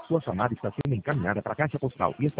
Sua chamada está sendo encaminhada para a caixa postal e está